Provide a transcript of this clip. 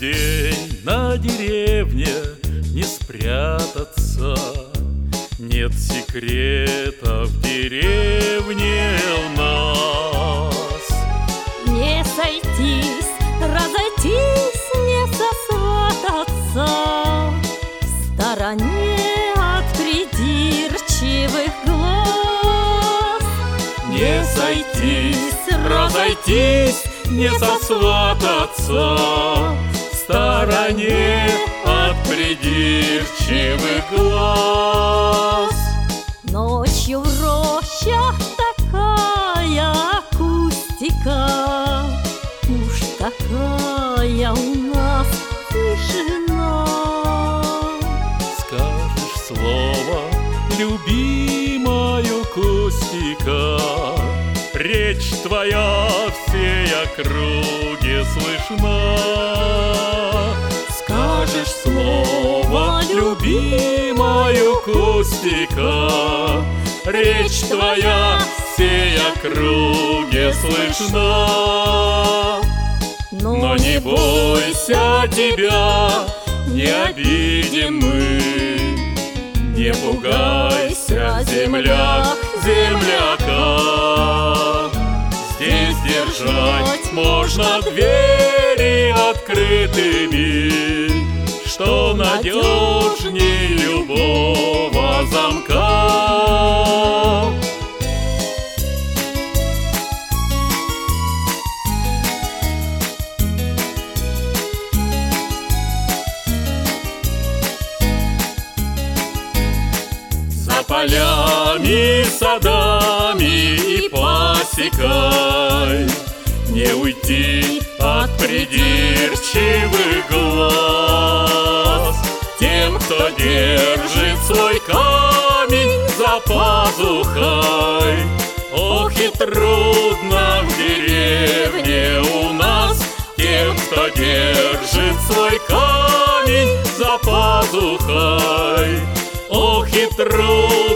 день на деревне не спрятаться, нет секрета в деревне у нас. Не сойтись, разойтись, не сосвататься в стороне от придирчивых глаз. Не сойтись, разойтись, не сосвататься в стороне от придирчивых глаз. Ночью в рощах такая акустика, уж какая у нас тишина. Скажешь слово, любимая Костика, речь твоя всей округе слышна. Скажешь слово, любимая Костика, речь твоя всей округе слышна. Но не бойся, тебя не обидим мы, не пугайся, земляк, земляка. Здесь держать можно двери открытыми, что надежней любого замка. За полями, садами и пасекой не уйти от придирчивых глаз. Тем, кто держит свой камень за пазухой, ох и трудно в деревне у нас. Тем, кто держит свой камень за пазухой, ох и трудно